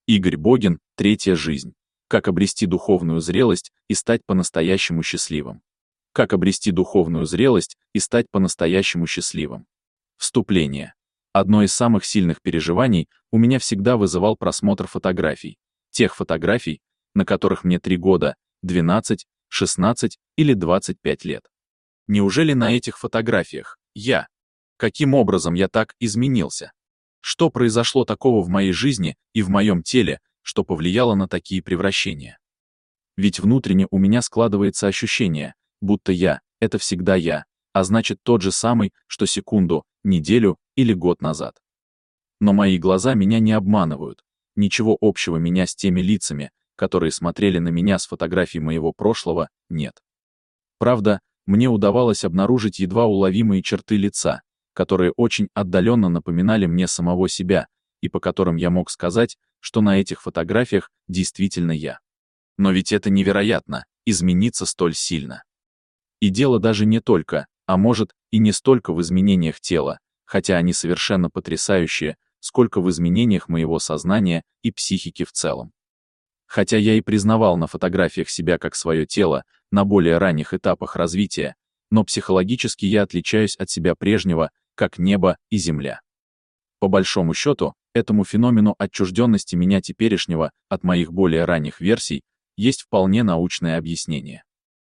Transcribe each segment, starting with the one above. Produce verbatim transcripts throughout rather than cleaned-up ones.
Игорь Богин, «Третья жизнь». Как обрести духовную зрелость и стать по-настоящему счастливым. Как обрести духовную зрелость и стать по-настоящему счастливым. Вступление. Одно из самых сильных переживаний у меня всегда вызывал просмотр фотографий. Тех фотографий, на которых мне три года, двенадцать, шестнадцать или двадцать пять лет. Неужели на этих фотографиях я? Каким образом я так изменился? Что произошло такого в моей жизни и в моем теле, что повлияло на такие превращения? Ведь внутренне у меня складывается ощущение, будто я — это всегда я, а значит тот же самый, что секунду, неделю или год назад. Но мои глаза меня не обманывают. Ничего общего меня с теми лицами, которые смотрели на меня с фотографий моего прошлого, нет. Правда, мне удавалось обнаружить едва уловимые черты лица, которые очень отдаленно напоминали мне самого себя, и по которым я мог сказать, что на этих фотографиях действительно я. Но ведь это невероятно, измениться столь сильно. И дело даже не только, а может, и не столько в изменениях тела, хотя они совершенно потрясающие, сколько в изменениях моего сознания и психики в целом. Хотя я и признавал на фотографиях себя как свое тело на более ранних этапах развития, но психологически я отличаюсь от себя прежнего, как небо и земля. По большому счету, этому феномену отчужденности меня теперешнего от моих более ранних версий есть вполне научное объяснение.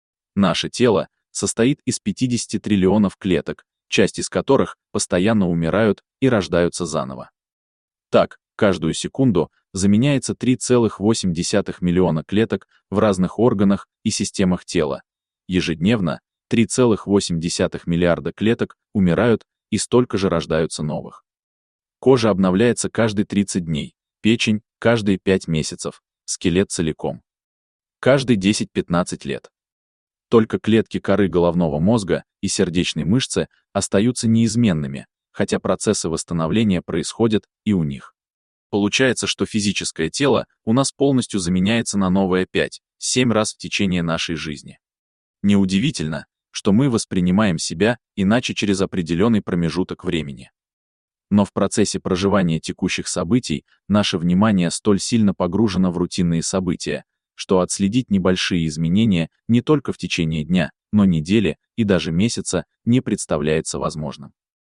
Наше тело состоит из пятидесяти триллионов клеток, часть из которых постоянно умирают и рождаются заново. Так, каждую секунду заменяется три целых восемь десятых миллиона клеток в разных органах и системах тела. Ежедневно три целых восемь десятых миллиарда клеток умирают и столько же рождаются новых. Кожа обновляется каждые тридцать дней, печень – каждые пять месяцев, скелет целиком. Каждые десять-пятнадцать лет. Только клетки коры головного мозга и сердечной мышцы остаются неизменными, хотя процессы восстановления происходят и у них. Получается, что физическое тело у нас полностью заменяется на новое пять-семь раз в течение нашей жизни. Неудивительно, что мы воспринимаем себя иначе через определенный промежуток времени. Но в процессе проживания текущих событий наше внимание столь сильно погружено в рутинные события, что отследить небольшие изменения не только в течение дня, но недели и даже месяца не представляется возможным.